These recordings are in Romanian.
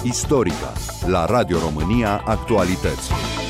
Istorica, la Radio România Actualități.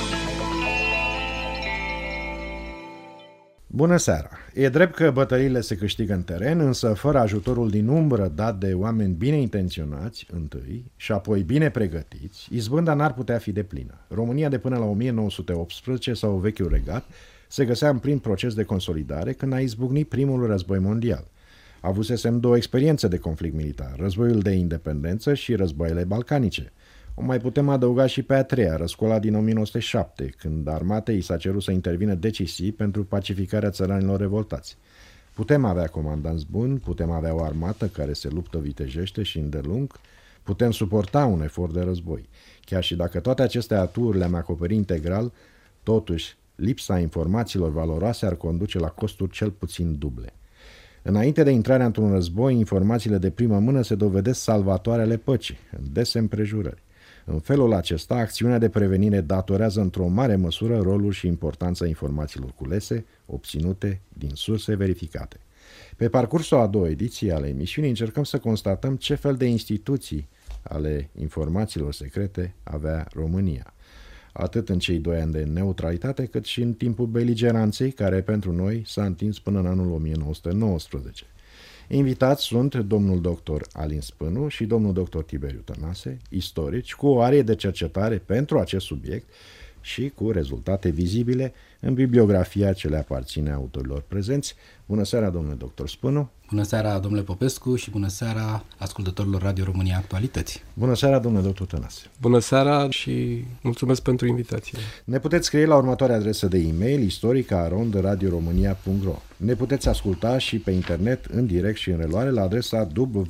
Bună seara! E drept că bătăliile se câștigă în teren, însă fără ajutorul din umbră dat de oameni bine intenționați, întâi, și apoi bine pregătiți, izbânda n-ar putea fi deplină. România de până la 1918 sau vechiul regat se găsea în plin proces de consolidare când a izbucnit primul război mondial. Avusesem două experiențe de conflict militar, războiul de independență și războaiele balcanice. O mai putem adăuga și pe a treia, răscoala din 1907, când armatei s-a cerut să intervină decisiv pentru pacificarea țăranilor revoltați. Putem avea comandanți buni, putem avea o armată care se luptă vitejește și îndelung, putem suporta un efort de război. Chiar și dacă toate aceste aturi le-am acoperit integral, totuși, lipsa informațiilor valoroase ar conduce la costuri cel puțin duble. Înainte de intrarea într-un război, informațiile de primă mână se dovedesc salvatoare ale păcii, în dese împrejurări. În felul acesta, acțiunea de prevenire datorează într-o mare măsură rolul și importanța informațiilor culese, obținute din surse verificate. Pe parcursul a doua ediție ale emisiunii încercăm să constatăm ce fel de instituții ale informațiilor secrete avea România, atât în cei 2 ani de neutralitate, cât și în timpul beligeranței, care pentru noi s-a întins până în anul 1919. Invitați sunt domnul doctor Alin Spânu și domnul doctor Tiberiu Tănase, istorici, cu o arie de cercetare pentru acest subiect și cu rezultate vizibile în bibliografia ce le aparține autorilor prezenți. Bună seara, domnule doctor Spânu! Bună seara, domnule Popescu, și bună seara ascultătorilor Radio România Actualități! Bună seara, domnule doctor Tănase! Bună seara și mulțumesc pentru invitație! Ne puteți scrie la următoarea adresă de e-mail, istorica@radioromania.ro. Ne puteți asculta și pe internet, în direct și în reluare, la adresa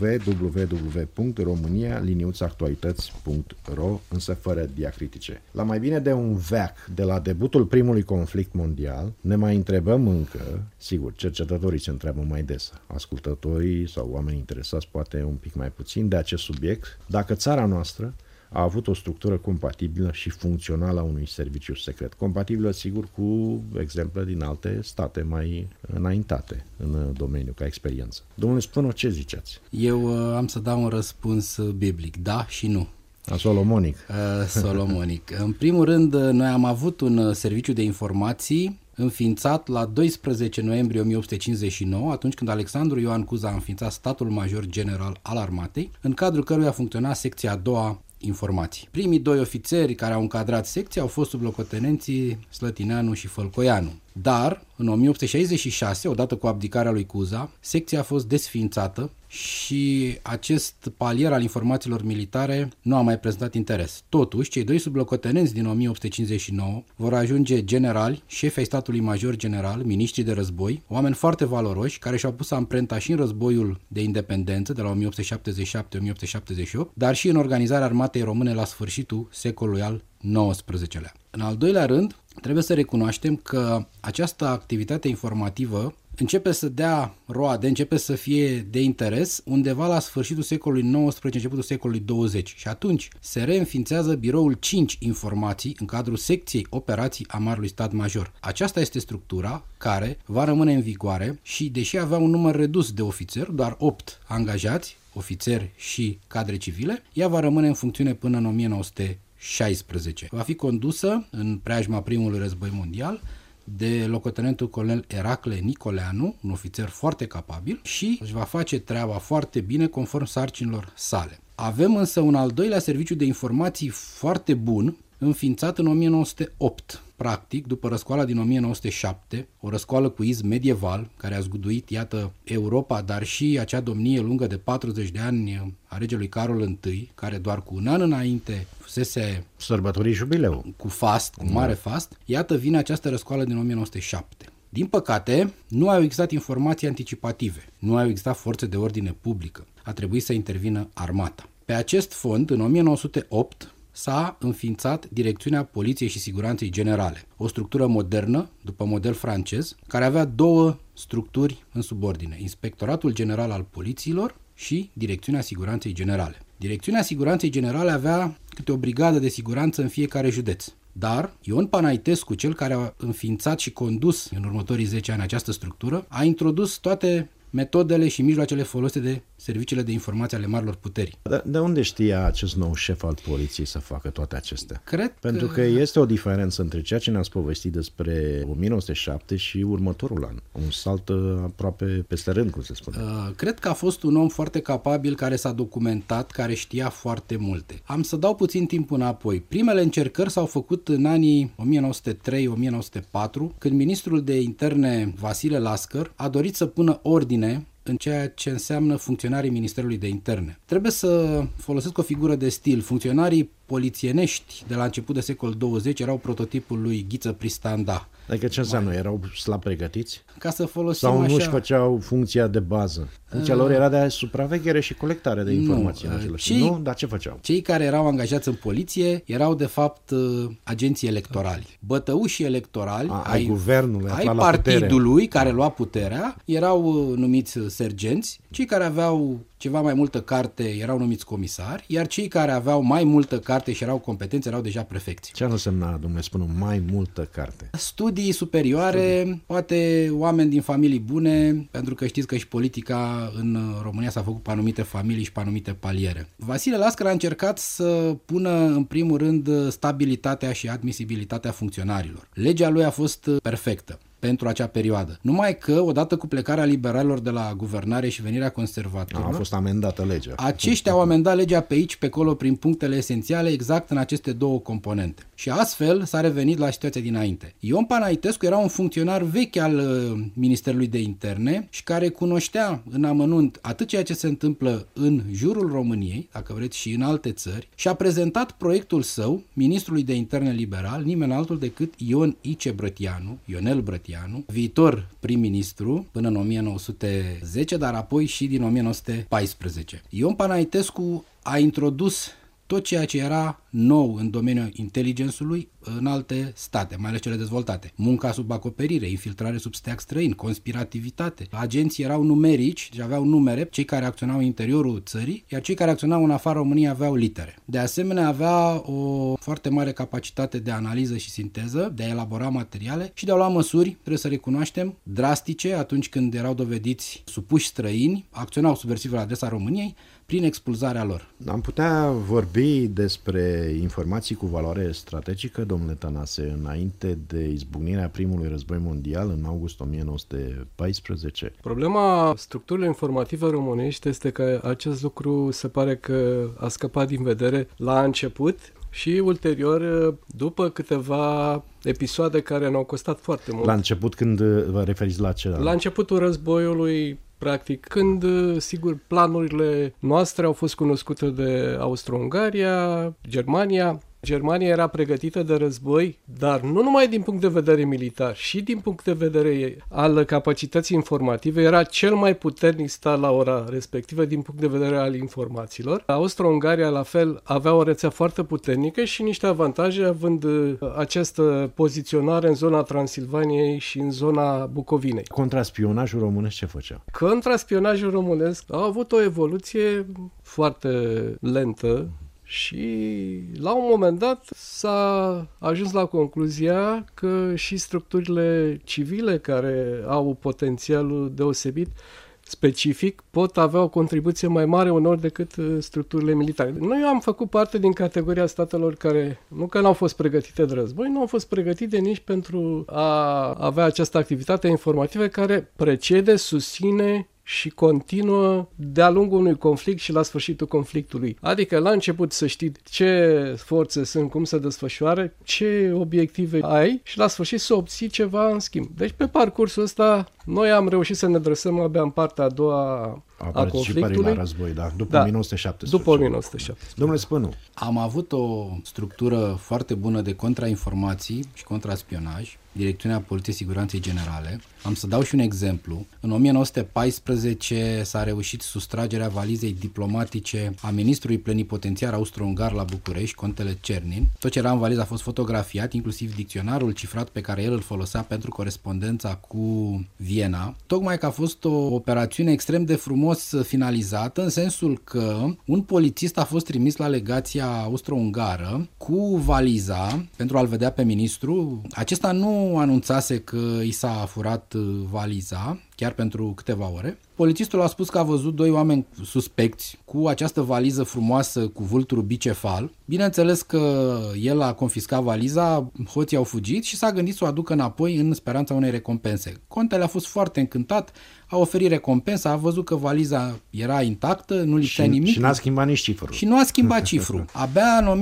www.romania-actualități.ro, însă fără diacritice. La mai bine de un veac de la debutul primului conflict mondial, ne mai întrebăm încă, sigur, cercetătorii se întreabă mai des, ascultătorii sau oamenii interesați poate un pic mai puțin de acest subiect, dacă țara noastră a avut o structură compatibilă și funcțională a unui serviciu secret. Compatibilă, sigur, cu exemple din alte state mai înaintate în domeniu, ca experiență. Domnule Spânu, ce ziceți? Eu am să dau un răspuns biblic, da și nu. Solomonic. Solomonic. În primul rând, noi am avut un serviciu de informații înființat la 12 noiembrie 1859, atunci când Alexandru Ioan Cuza a înființat statul major general al armatei, în cadrul căruia funcționa secția a doua informații. Primii 2 ofițeri care au încadrat secția au fost sublocotenenții Slătineanu și Fălcoianu. Dar, în 1866, odată cu abdicarea lui Cuza, secția a fost desființată și acest palier al informațiilor militare nu a mai prezentat interes. Totuși, cei 2 sublocotenenți din 1859 vor ajunge generali, șefi ai statului major general, miniștri de război, oameni foarte valoroși, care și-au pus amprenta și în războiul de independență de la 1877-1878, dar și în organizarea armatei române la sfârșitul secolului al XIX-lea. În al doilea rând, trebuie să recunoaștem că această activitate informativă începe să dea roade, începe să fie de interes undeva la sfârșitul secolului XIX, începutul secolului 20. Și atunci se reînființează biroul 5 informații în cadrul secției operații a Marelui Stat Major. Aceasta este structura care va rămâne în vigoare și, deși avea un număr redus de ofițeri, doar 8 angajați, ofițeri și cadre civile, ea va rămâne în funcțiune până în 1916. Va fi condusă în preajma primului război mondial de locotenentul colonel Eracle Nicoleanu, un ofițer foarte capabil, și își va face treaba foarte bine conform sarcinilor sale. Avem însă un al doilea serviciu de informații foarte bun, înființat în 1908, practic după răscoala din 1907, o răscoală cu izm medieval, care a zguduit, iată, Europa, dar și acea domnie lungă de 40 de ani a regelui Carol I, care doar cu un an înainte fusese sărbătorit jubileu. Cu fast, cu mare fast, iată vine această răscoală din 1907. Din păcate, nu au existat informații anticipative, nu au existat forțe de ordine publică, a trebuit să intervină armata. Pe acest fond, în 1908, s-a înființat Direcțiunea Poliției și Siguranței Generale, o structură modernă, după model francez, care avea 2 structuri în subordine, Inspectoratul General al Polițiilor și Direcțiunea Siguranței Generale. Direcțiunea Siguranței Generale avea câte o brigadă de siguranță în fiecare județ. Dar Ion Panaitescu, cel care a înființat și condus în următorii 10 ani această structură, a introdus toate metodele și mijloacele folosite de serviciile de informație ale marilor puteri. De unde știa acest nou șef al poliției să facă toate acestea? Cred Pentru că este o diferență între ceea ce ne-ați povestit despre 1907 și următorul an. Un salt aproape peste rând, cum se spune. Cred că a fost un om foarte capabil, care s-a documentat, care știa foarte multe. Am să dau puțin timp înapoi. Primele încercări s-au făcut în anii 1903-1904, când ministrul de interne Vasile Lascăr a dorit să pună ordine în ceea ce înseamnă funcționarii Ministerului de Interne. Trebuie să folosesc o figură de stil. Funcționarii polițienești de la început de secol 20 erau prototipul lui Ghiță Pristanda. Adică ce înseamnă? Erau slab pregătiți? Ca să folosim sau nu-și așa... făceau funcția de bază? Funcția lor era de supraveghere și colectare de informații. Nu? Dar ce făceau? Cei care erau angajați în poliție erau de fapt agenții electorali. Bătăușii electorali ai guvernului, ai partidului care lua puterea erau numiți sergenți, cei care aveau ceva mai multă carte erau numiți comisari, iar cei care aveau mai multă carte și erau competenți erau deja prefecți. Ce însemna, domnule, spune, mai multă carte? Studii superioare, poate oameni din familii bune, pentru că știți că și politica în România s-a făcut pe anumite familii și pe anumite paliere. Vasile Lascăr a încercat să pună în primul rând stabilitatea și admisibilitatea funcționarilor. Legea lui a fost perfectă pentru acea perioadă. Numai că, odată cu plecarea liberalilor de la guvernare și venirea conservatorilor, a fost amendată legea. Aceștia au amendat legea pe aici, pe acolo, prin punctele esențiale, exact în aceste două componente. Și astfel s-a revenit la situația dinainte. Ion Panaitescu era un funcționar vechi al Ministerului de Interne și care cunoștea în amănunt atât ceea ce se întâmplă în jurul României, dacă vreți, și în alte țări, și a prezentat proiectul său ministrului de Interne liberal, nimeni altul decât Ionel Brătianu, viitor prim-ministru până în 1910, dar apoi și din 1914. Ion Panaitescu a introdus tot ceea ce era nou în domeniul inteligențului în alte state, mai ales cele dezvoltate. Munca sub acoperire, infiltrare sub steag străin, conspirativitate. Agenții erau numerici, deci aveau numere, cei care acționau în interiorul țării, iar cei care acționau în afara României aveau litere. De asemenea, avea o foarte mare capacitate de analiză și sinteză, de a elabora materiale și de a lua măsuri, trebuie să recunoaștem, drastice atunci când erau dovediți supuși străini, acționau subversiv la adresa României, prin expulzarea lor. Am putea vorbi despre informații cu valoare strategică, domnule Tănase, înainte de izbucnirea primului război mondial în august 1914? Problema structurilor informative românești este că acest lucru se pare că a scăpat din vedere la început și ulterior, după câteva episoade care ne-au costat foarte mult. La început, când vă referiți la ce? La începutul războiului, practic, când, sigur, planurile noastre au fost cunoscute de Austro-Ungaria, Germania. Germania era pregătită de război, dar nu numai din punct de vedere militar, și din punct de vedere al capacității informative, era cel mai puternic stat la ora respectivă din punct de vedere al informațiilor. Austro-Ungaria, la fel, avea o rețea foarte puternică și niște avantaje, având această poziționare în zona Transilvaniei și în zona Bucovinei. Contraspionajul românesc ce făcea? Contraspionajul românesc a avut o evoluție foarte lentă, și la un moment dat s-a ajuns la concluzia că și structurile civile care au potențialul deosebit specific pot avea o contribuție mai mare uneori decât structurile militare. Noi am făcut parte din categoria statelor care nu că n-au fost pregătite de război, nu au fost pregătite nici pentru a avea această activitate informativă care precede, susține și continuă de-a lungul unui conflict și la sfârșitul conflictului. Adică la început să știi ce forțe sunt, cum se desfășoară, ce obiective ai și la sfârșit să obții ceva în schimb. Deci pe parcursul ăsta noi am reușit să ne dresăm abia în partea a doua a conflictului. La război, da, după 1917. După 1917. Domnule Spănu. Am avut o structură foarte bună de contrainformații și contraspionaj, Direcțiunea Poliției Siguranței Generale. Am să dau și un exemplu. În 1914 s-a reușit sustragerea valizei diplomatice a ministrului plenipotențiar austro-ungar la București, contele Cernin. Tot ce era în valiză a fost fotografiat, inclusiv dicționarul cifrat pe care el îl folosea pentru corespondența cu Viena. Tocmai că a fost o operațiune extrem de frumos finalizată, în sensul că un polițist a fost trimis la legația austro-ungară cu valiza pentru a-l vedea pe ministru. Acesta nu anunțase că i s-a furat valiza, chiar pentru câteva ore. Polițistul a spus că a văzut 2 oameni suspecți cu această valiză frumoasă cu vulturul bicefal. Bineînțeles că el a confiscat valiza, hoții au fugit și s-a gândit să o aducă înapoi în speranța unei recompense. Contele a fost foarte încântat, a oferit recompensa, a văzut că valiza era intactă, nu lipsea nimic. Și n-a schimbat nici cifrul. Și nu a schimbat cifrul. Abia în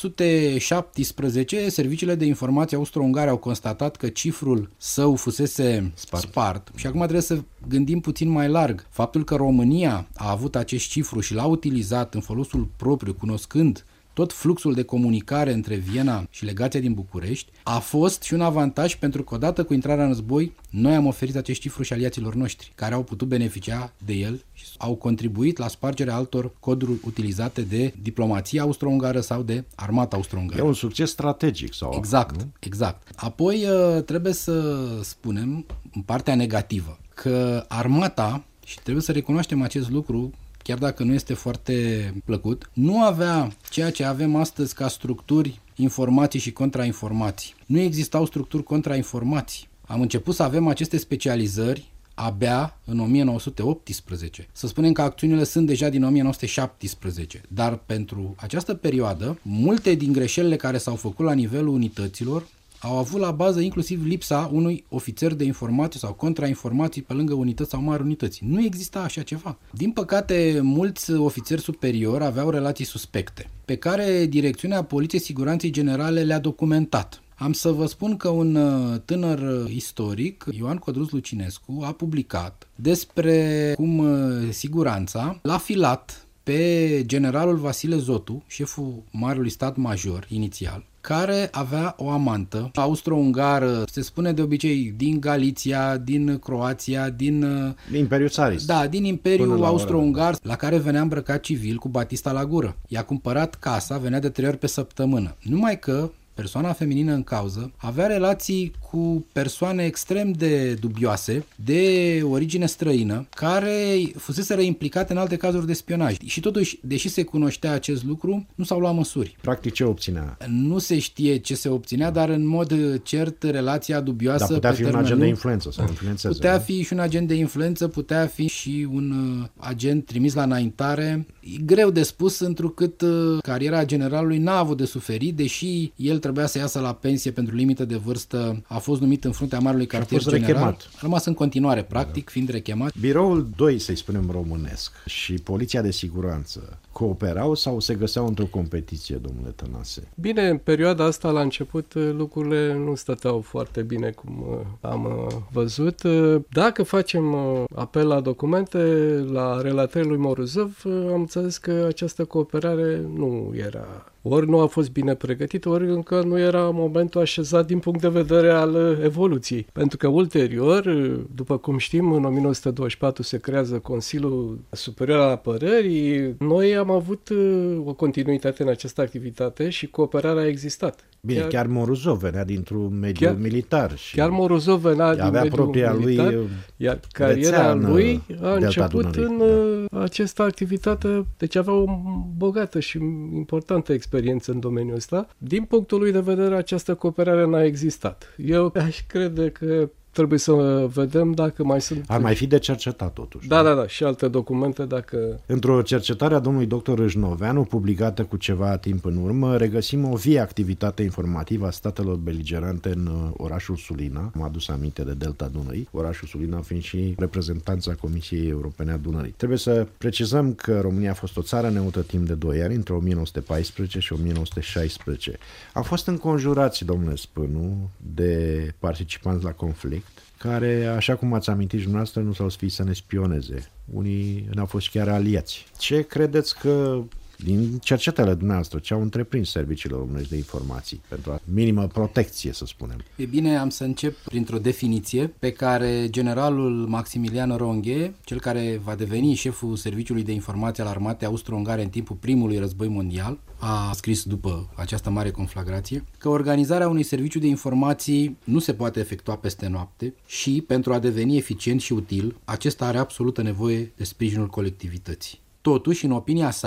1917, serviciile de informație austro-ungare au constatat că cifrul său fusese spart. Și acum trebuie să gândim puțin mai larg. Faptul că România a avut acest cifru și l-a utilizat în folosul propriu, cunoscând tot fluxul de comunicare între Viena și legația din București, a fost și un avantaj pentru că odată cu intrarea în război, noi am oferit acest cifru și aliaților noștri, care au putut beneficia de el și au contribuit la spargerea altor coduri utilizate de diplomația austro-ungară sau de armata austro-ungară. E un succes strategic. Exact. Apoi trebuie să spunem, în partea negativă, că armata, și trebuie să recunoaștem acest lucru, chiar dacă nu este foarte plăcut, nu avea ceea ce avem astăzi ca structuri informații și contrainformații. Nu existau structuri contrainformații. Am început să avem aceste specializări abia în 1918. Să spunem că acțiunile sunt deja din 1917, dar pentru această perioadă, multe din greșelile care s-au făcut la nivelul unităților au avut la bază inclusiv lipsa unui ofițer de informații sau contrainformații pe lângă unități sau mari unități. Nu exista așa ceva. Din păcate, mulți ofițeri superiori aveau relații suspecte, pe care Direcțiunea Poliției Siguranței Generale le-a documentat. Am să vă spun că un tânăr istoric, Ioan Codruț Lucinescu, a publicat despre cum siguranța l-a filat pe generalul Vasile Zotu, șeful Marelui Stat Major inițial, care avea o amantă austro-ungară, se spune de obicei din Galiția, din Croația, din Imperiul Țarist. Da, din Imperiul Austro-Ungar, la care venea îmbrăcat civil cu batista la gură. I-a cumpărat casa, venea de 3 ori pe săptămână. Numai că persoana feminină în cauză avea relații cu persoane extrem de dubioase, de origine străină, care fuseseră implicate în alte cazuri de spionaj. Și totuși, deși se cunoștea acest lucru, nu s-au luat măsuri. Practic ce obținea? Nu se știe ce se obținea, dar în mod cert relația dubioasă... Dar putea fi un agent de influență sau influențeze. Putea fi și un agent de influență, putea fi și un agent trimis la înaintare. E greu de spus, întrucât cariera generalului n-a avut de suferit, deși el trebuia să iasă la pensie pentru limită de vârstă, a fost numit în fruntea Marelui Cartier General. A rămas în continuare, practic, fiind rechemat. Biroul 2, să-i spunem românesc, și Poliția de Siguranță cooperau sau se găseau într-o competiție, domnule Tănase? Bine, în perioada asta, la început, lucrurile nu stăteau foarte bine, cum am văzut. Dacă facem apel la documente, la relatările lui Morozov, am înțeles că această cooperare nu era... Ori nu a fost bine pregătit, ori încă nu era momentul așezat din punct de vedere al evoluției. Pentru că ulterior, după cum știm, în 1924 se creează Consiliul Superior al Apărării. Noi am avut o continuitate în această activitate și cooperarea a existat. Bine, chiar Morozov venea dintr-un mediu militar. Și chiar Morozov venea din mediul militar, iar cariera lui a început în această activitate, deci avea o bogată și importantă experiență în domeniul ăsta. Din punctul lui de vedere, această cooperare n-a existat. Eu aș crede că trebuie să vedem dacă mai sunt... Ar mai fi de cercetat totuși. Da, și alte documente dacă... Într-o cercetare a domnului dr. Râșnoveanu, publicată cu ceva timp în urmă, regăsim o vie activitate informativă a statelor beligerante în orașul Sulina. M-a adus aminte de Delta Dunării, orașul Sulina fiind și reprezentanța Comisiei Europene a Dunării. Trebuie să precizăm că România a fost o țară neutră timp de 2 ani, între 1914 și 1916. Am fost înconjurați, domnule Spânu, de participanți la conflict, care, așa cum ați amintit și dumneavoastră, nu s-au sfit să ne spioneze. Unii ne-au fost chiar aliați. Ce credeți că, din cercetările dumneavoastră, ce au întreprins serviciile românești de informații pentru a minimă protecție, să spunem? E bine, am să încep printr-o definiție pe care generalul Maximilian Ronghe, cel care va deveni șeful Serviciului de Informații al Armatei Austro-Ungare în timpul primului război mondial, a scris după această mare conflagrație, că organizarea unui serviciu de informații nu se poate efectua peste noapte și, pentru a deveni eficient și util, acesta are absolută nevoie de sprijinul colectivității. Totuși, în opinia sa,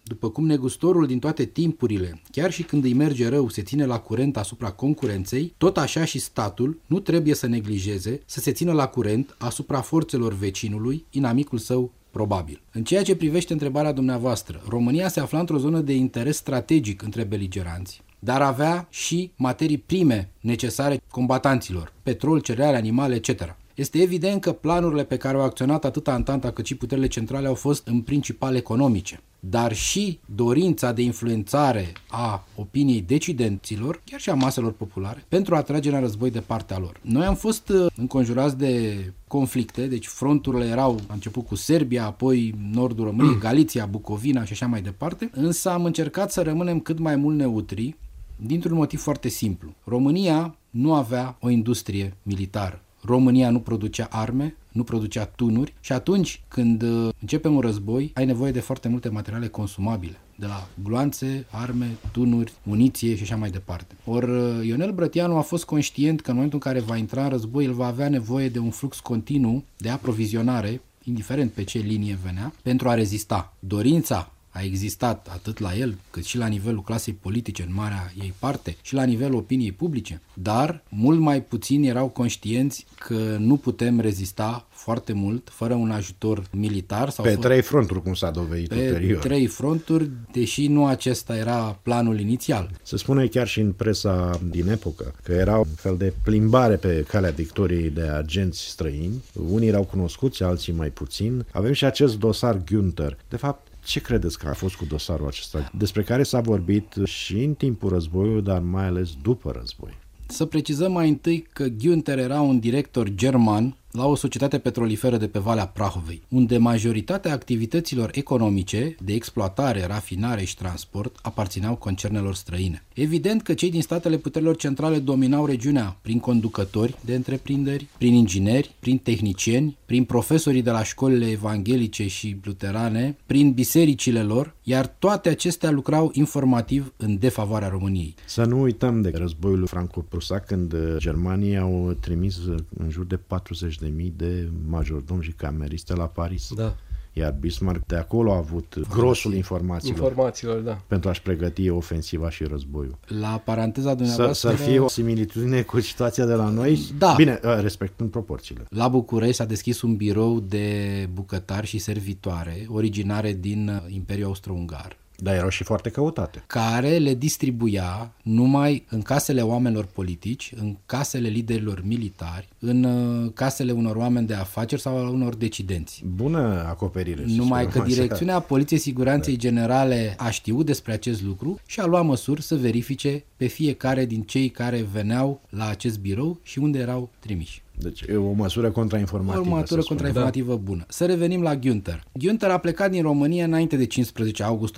după cum negustorul din toate timpurile, chiar și când îi merge rău, se ține la curent asupra concurenței, tot așa și statul nu trebuie să neglijeze să se țină la curent asupra forțelor vecinului, inamicul său probabil. În ceea ce privește întrebarea dumneavoastră, România se afla într-o zonă de interes strategic între beligeranți, dar avea și materii prime necesare combatanților, petrol, cereale, animale, etc. Este evident că planurile pe care au acționat atât Antanta cât și puterile centrale au fost în principal economice, dar și dorința de influențare a opiniei decidenților, chiar și a maselor populare, pentru a trage în război de partea lor. Noi am fost înconjurați de conflicte, deci fronturile erau, a început cu Serbia, apoi nordul României, Galiția, Bucovina și așa mai departe, însă am încercat să rămânem cât mai mult neutri, dintr-un motiv foarte simplu. România nu avea o industrie militară. România nu producea arme, nu producea tunuri și atunci când începem un război, ai nevoie de foarte multe materiale consumabile, de la gloanțe, arme, tunuri, muniție și așa mai departe. Ori Ionel Brătianu a fost conștient că în momentul în care va intra în război, el va avea nevoie de un flux continuu de aprovizionare, indiferent pe ce linie venea, pentru a rezista. Dorința a existat atât la el, cât și la nivelul clasei politice în marea ei parte și la nivelul opiniei publice, dar mult mai puțini erau conștienți că nu putem rezista foarte mult fără un ajutor militar. Sau pe 3 fronturi, cum s-a dovedit ulterior. Pe 3 fronturi, deși nu acesta era planul inițial. Se spune chiar și în presa din epocă că era un fel de plimbare pe calea victoriei de agenți străini. Unii erau cunoscuți, alții mai puțin. Avem și acest dosar Günther. De fapt, ce credeți că a fost cu dosarul acesta, despre care s-a vorbit și în timpul războiului, dar mai ales după război? Să precizăm mai întâi că Günther era un director german la o societate petroliferă de pe Valea Prahovei, unde majoritatea activităților economice de exploatare, rafinare și transport aparțineau concernelor străine. Evident că cei din statele puterilor centrale dominau regiunea prin conducători de întreprinderi, prin ingineri, prin tehnicieni, prin profesorii de la școlile evanghelice și luterane, prin bisericile lor, iar toate acestea lucrau informativ în defavoarea României. Să nu uităm de războiul franco-prusac, când germanii au trimis în jur de 40.000 de majordomi și cameriste la Paris. Da. Iar Bismarck de acolo a avut grosul informațiilor da. Pentru a-și pregăti ofensiva și războiul. La paranteza dumneavoastră... Să fie o similitudine cu situația de la noi, da. Bine, respectând proporțiile. La București s-a deschis un birou de bucătari și servitoare, originare din Imperiul Austro-Ungar. Dar erau și foarte căutate. Care le distribuia numai în casele oamenilor politici, în casele liderilor militari, în casele unor oameni de afaceri sau a unor decidenți. Bună acoperire. Numai că Direcțiunea Poliției Siguranței Generale a știut despre acest lucru și a luat măsuri să verifice pe fiecare din cei care veneau la acest birou și unde erau trimiși. Deci e o măsură contrainformativă. O măsură contrainformativă bună. Să revenim la Günther. Günther a plecat din România înainte de 15 august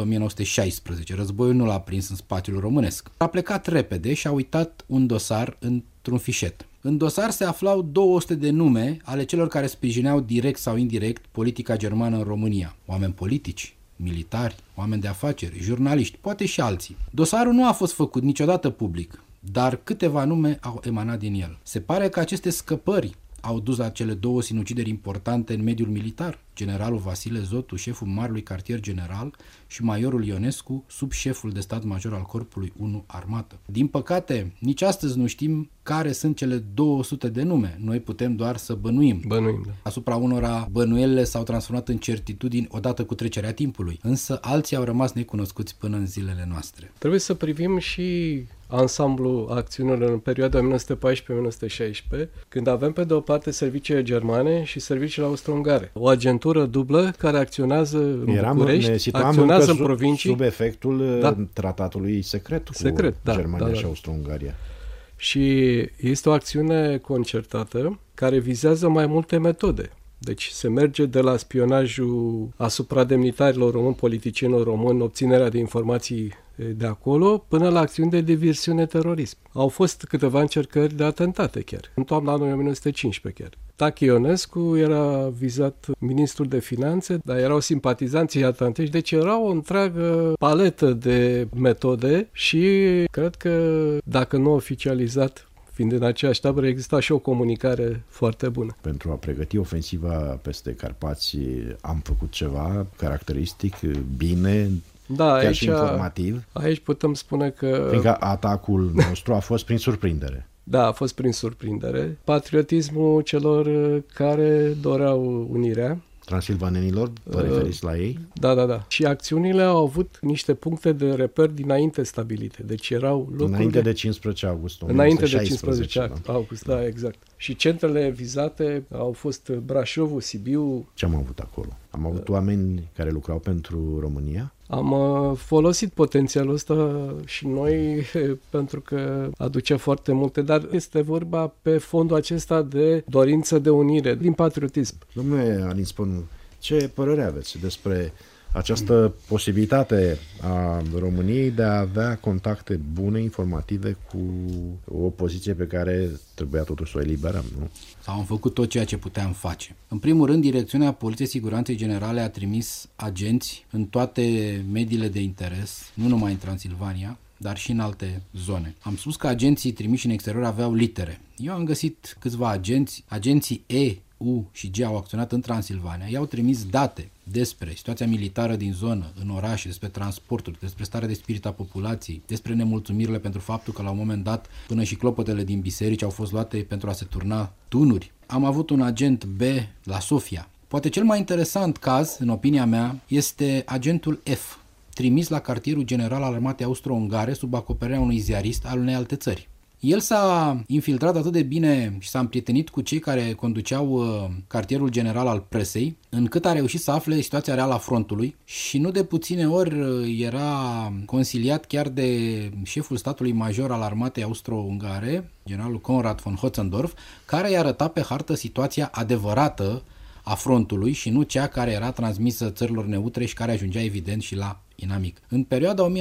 1916. Războiul nu l-a prins în spațiul românesc. A plecat repede și a uitat un dosar într-un fișet. În dosar se aflau 200 de nume ale celor care sprijineau direct sau indirect politica germană în România. Oameni politici, militari, oameni de afaceri, jurnaliști, poate și alții. Dosarul nu a fost făcut niciodată public, dar câteva nume au emanat din el. Se pare că aceste scăpări au dus la cele 2 sinucideri importante în mediul militar. Generalul Vasile Zotu, șeful Marelui Cartier General, și majorul Ionescu, subșeful de stat major al Corpului 1 Armată. Din păcate, nici astăzi nu știm care sunt cele 200 de nume. Noi putem doar să bănuim. Da. Asupra unora bănuielile s-au transformat în certitudini odată cu trecerea timpului, însă alții au rămas necunoscuți până în zilele noastre. Trebuie să privim și ansamblul acțiunilor în perioada 1914-1916, când avem pe de o parte serviciile germane și serviciile austro-ungare. O agentură dublă care acționează în București, acționează în provincii. Sub efectul tratatului secret cu Germania și Austro-Ungaria. Și este o acțiune concertată care vizează mai multe metode. Deci se merge de la spionajul asupra demnitarilor români, politicienilor români, obținerea de informații de acolo, până la acțiuni de diversiune terorism. Au fost câteva încercări de atentate chiar, în toamna anului 1915 chiar. Tachi Ionescu era vizat ministrul de finanțe, dar erau simpatizanții atantești, deci era o întreagă paletă de metode și cred că, dacă nu oficializat, fiind în aceeași tabără, exista și o comunicare foarte bună. Pentru a pregăti ofensiva peste Carpați am făcut ceva caracteristic, bine, Da, chiar aici, și informativ. Aici putem spune că... Fiindcă atacul nostru a fost prin surprindere. Da, a fost prin surprindere. Patriotismul celor care doreau unirea. Transilvanenilor, vă referiți la ei? Da. Și acțiunile au avut niște puncte de reper dinainte stabilite. Deci erau locuri... Înainte de 15 august. Înainte de 15 august, da, exact. Și centrele vizate au fost Brașovul, Sibiu. Ce am avut acolo? Am avut oameni care lucrau pentru România? Am folosit potențialul ăsta și noi pentru că aducea foarte multe, dar este vorba pe fondul acesta de dorință de unire, din patriotism. Domnule Alin Spânu, ce părere aveți despre această posibilitate a României de a avea contacte bune, informative cu o opoziție pe care trebuia totuși să o eliberăm, nu? Sau am făcut tot ceea ce puteam face. În primul rând, Direcțiunea Poliției Siguranței Generale a trimis agenți în toate mediile de interes, nu numai în Transilvania, dar și în alte zone. Am spus că agenții trimiși în exterior aveau litere. Eu am găsit câțiva agenții E, U și G au acționat în Transilvania. I-au trimis date despre situația militară din zonă, în orașe, despre transporturi, despre starea de spirit a populației, despre nemulțumirile pentru faptul că la un moment dat până și clopotele din biserici au fost luate pentru a se turna tunuri. Am avut un agent B la Sofia. Poate cel mai interesant caz, în opinia mea, este agentul F, trimis la cartierul general al armatei austro-ungare sub acoperirea unui ziarist al unei alte țări. El s-a infiltrat atât de bine și s-a împrietenit cu cei care conduceau cartierul general al presei, încât a reușit să afle situația reală a frontului și nu de puține ori era consiliat chiar de șeful statului major al armatei austro-ungare, generalul Conrad von Hotzendorf, care i-a arătat pe hartă situația adevărată a frontului și nu cea care era transmisă țărilor neutre și care ajungea evident și la inamic. În perioada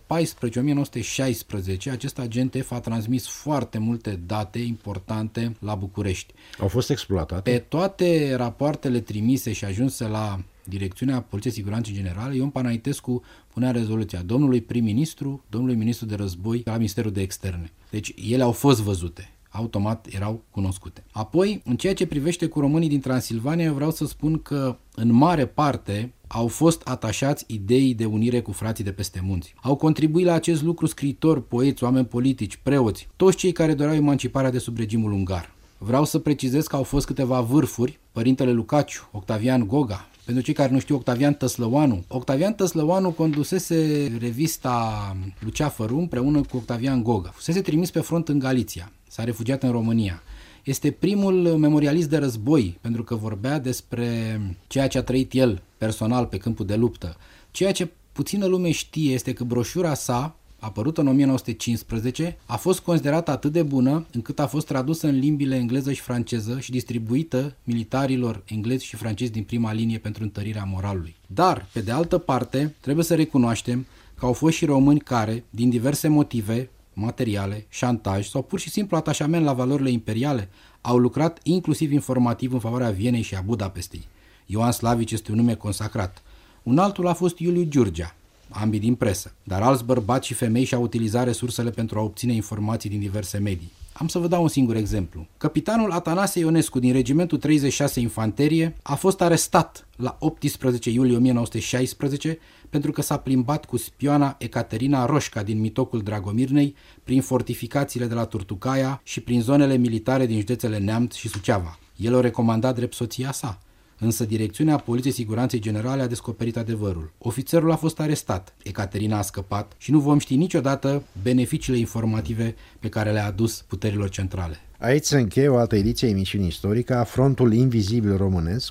1914-1916, acest agent F a transmis foarte multe date importante la București. Au fost exploatate? Pe toate rapoartele trimise și ajunse la Direcțiunea Poliției Siguranței Generale, Ion Panaitescu punea rezoluția domnului prim-ministru, domnului ministru de război la Ministerul de Externe. Deci ele au fost văzute. Automat erau cunoscute. Apoi, în ceea ce privește cu românii din Transilvania, eu vreau să spun că, în mare parte, au fost atașați ideii de unire cu frații de peste munți. Au contribuit la acest lucru scriitori, poeți, oameni politici, preoți, toți cei care doreau emanciparea de sub regimul ungar. Vreau să precizez că au fost câteva vârfuri, Părintele Lucaciu, Octavian Goga. Pentru cei care nu știu, Octavian Tăslăoanu. Octavian Tăslăoanu condusese revista Luceafărul împreună cu Octavian Goga. Fusese trimis pe front în Galiția. S-a refugiat în România. Este primul memorialist de război, pentru că vorbea despre ceea ce a trăit el personal pe câmpul de luptă. Ceea ce puțină lume știe este că broșura sa, apărută în 1915, a fost considerată atât de bună încât a fost tradusă în limbile engleză și franceză și distribuită militarilor englezi și francezi din prima linie pentru întărirea moralului. Dar, pe de altă parte, trebuie să recunoaștem că au fost și români care, din diverse motive materiale, șantaj sau pur și simplu atașament la valorile imperiale, au lucrat inclusiv informativ în favoarea Vienei și a Budapestei. Ioan Slavici este un nume consacrat. Un altul a fost Iuliu Giurgea, ambii din presă, dar alți bărbați și femei și-au utilizat resursele pentru a obține informații din diverse medii. Am să vă dau un singur exemplu. Capitanul Atanase Ionescu din regimentul 36 Infanterie a fost arestat la 18 iulie 1916 pentru că s-a plimbat cu spioana Ecaterina Roșca din mitocul Dragomirnei prin fortificațiile de la Turtucaia și prin zonele militare din județele Neamț și Suceava. El o recomanda drept soția sa. Însă Direcțiunea Poliției Siguranței Generale a descoperit adevărul. Ofițerul a fost arestat, Ecaterina a scăpat și nu vom ști niciodată beneficiile informative pe care le-a adus puterilor centrale. Aici se încheie o altă ediție a emisiunii istorică, Frontul Invizibil Românesc,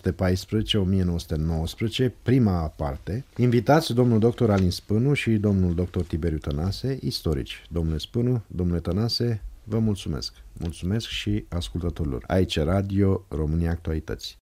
1914-1919, prima parte. Invitați domnul dr. Alin Spânu și domnul dr. Tiberiu Tănase, istorici. Domnule Spânu, domnule Tănase, vă mulțumesc. Mulțumesc și ascultătorilor. Aici Radio România Actualități.